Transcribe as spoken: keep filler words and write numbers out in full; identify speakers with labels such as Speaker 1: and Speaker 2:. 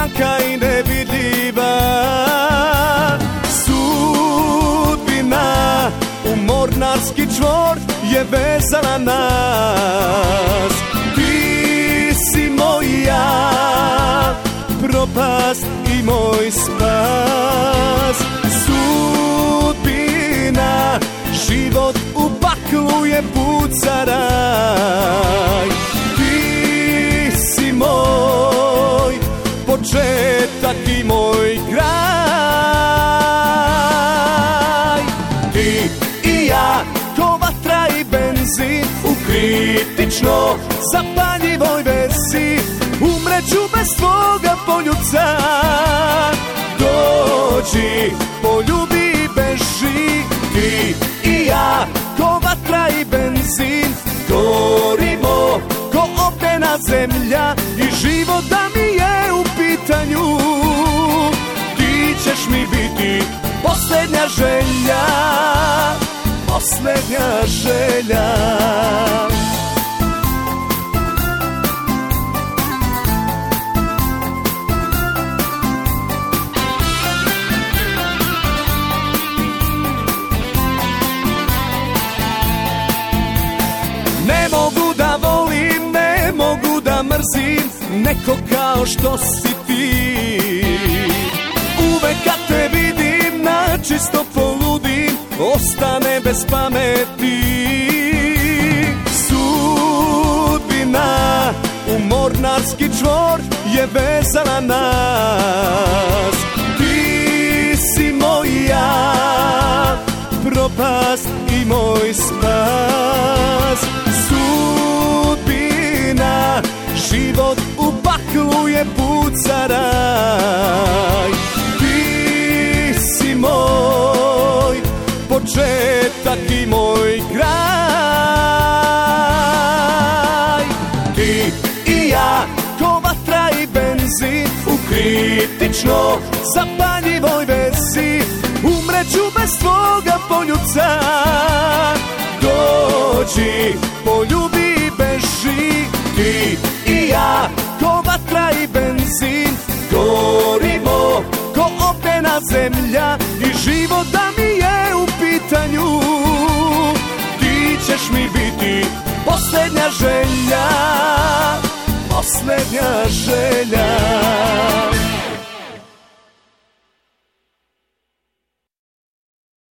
Speaker 1: tanka i nevidljiva. Sudbina u mornarski čvor je vezala nas. Ti si moja propast i moj spas. Sudbina, život u paklu je put za raj. Ti si moj početak i moj kraj. Ti i ja, ko vatra i benzin, u kritično zapaljivoj vezi. Umreću bez tvoga poljubca. Dođi, poljubi i beži. Ti i ja, ko vatra i benzin, gorimo ko opena zemlja. I život da mi je u pitanju. Ti ćeš mi biti posljednja želja, posljednja želja. Ne mogu da volim, ne mogu da mrzim neko kao što si ti. Uvek kad te vidim, načisto poludim, ostane bez pameti. Sudbina u mornarski čvor je vezala nas. Ti si moja propast i moj spas. Sudbina, život u paklu je put za raj. Ti si moj početak i moj kraj. Ti i ja, ko vatra i benzin, u kritično zapaljivoj vezi. Umreću bez tvoga poljubca. Dođi, poljubi i beži. Ti i ja, ko vatra i benzin, gorimo ko opena zemlja. I život da mi je u pitanju. Ti ćeš mi biti posljednja želja, posljednja želja.